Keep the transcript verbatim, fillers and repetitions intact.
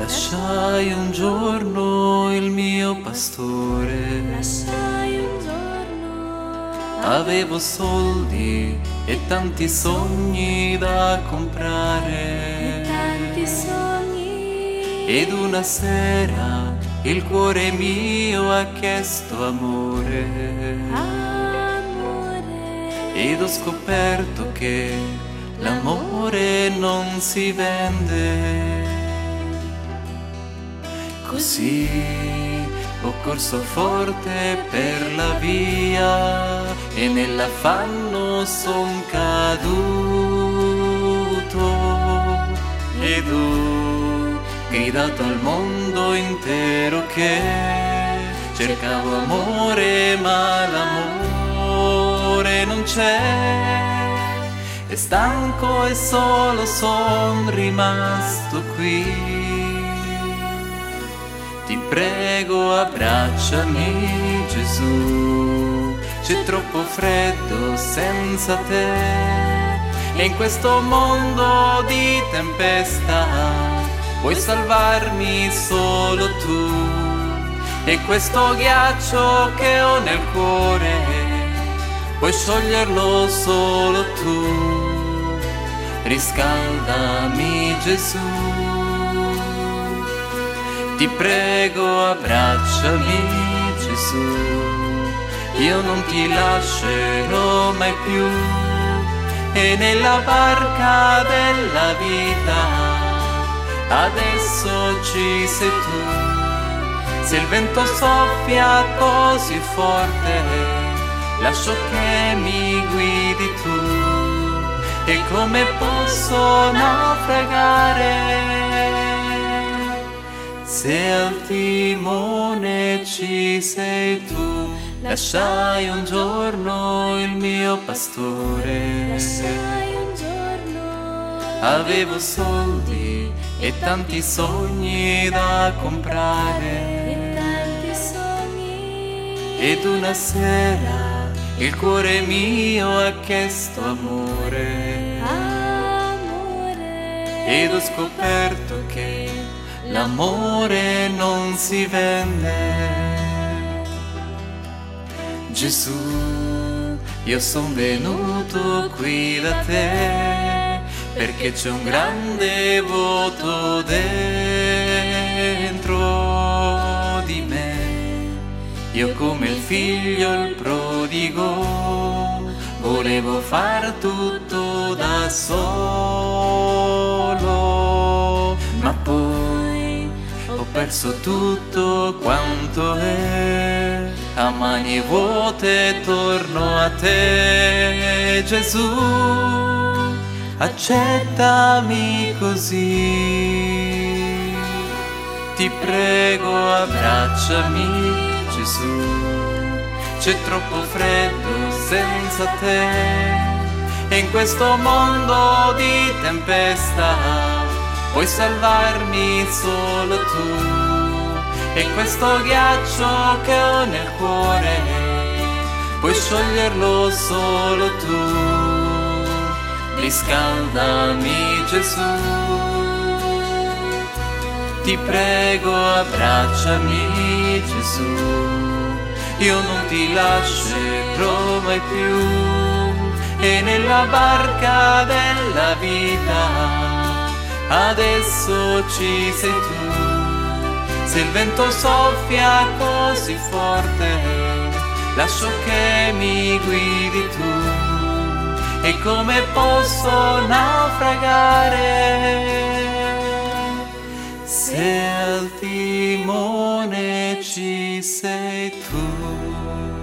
Lasciai un giorno il mio pastore. Lasciai un giorno. Avevo soldi e tanti sogni da comprare. E tanti sogni. Ed una sera il cuore mio ha chiesto amore. Amore. Ed ho scoperto che l'amore non si vende. Così ho corso forte per la via e nell'affanno son caduto. Ed ho gridato al mondo intero che cercavo amore, ma l'amore non c'è. E stanco e solo son rimasto qui. Ti prego, abbracciami, Gesù, c'è troppo freddo senza te. E in questo mondo di tempesta puoi salvarmi solo tu. E questo ghiaccio che ho nel cuore puoi scioglierlo solo tu. Riscaldami, Gesù. Ti prego, abbracciami, Gesù, io non ti lascerò mai più. E nella barca della vita adesso ci sei tu. Se il vento soffia così forte, lascio che mi guidi tu. E come posso naufragare se al timone ci sei tu? Lasciai un giorno il mio pastore. Lasciai un giorno. Avevo soldi e tanti sogni da comprare. E tanti sogni. Ed una sera il cuore mio ha chiesto amore. Amore. Ed ho scoperto che l'amore non si vende. Gesù, io son venuto qui da te perché c'è un grande vuoto dentro di me. Io come il figlio il prodigo volevo far tutto da solo, ma poi ho perso tutto quanto è. A mani vuote torno a te, Gesù, accettami così. Ti prego, abbracciami, Gesù, c'è troppo freddo senza te. E in questo mondo di tempesta puoi salvarmi solo tu. E questo ghiaccio che ho nel cuore puoi scioglierlo solo tu. Riscaldami, Gesù. Ti prego, abbracciami, Gesù, io non ti lascerò mai più. E nella barca della vita adesso ci sei tu. Se il vento soffia così forte, lascio che mi guidi tu. E come posso naufragare se al timone ci sei tu?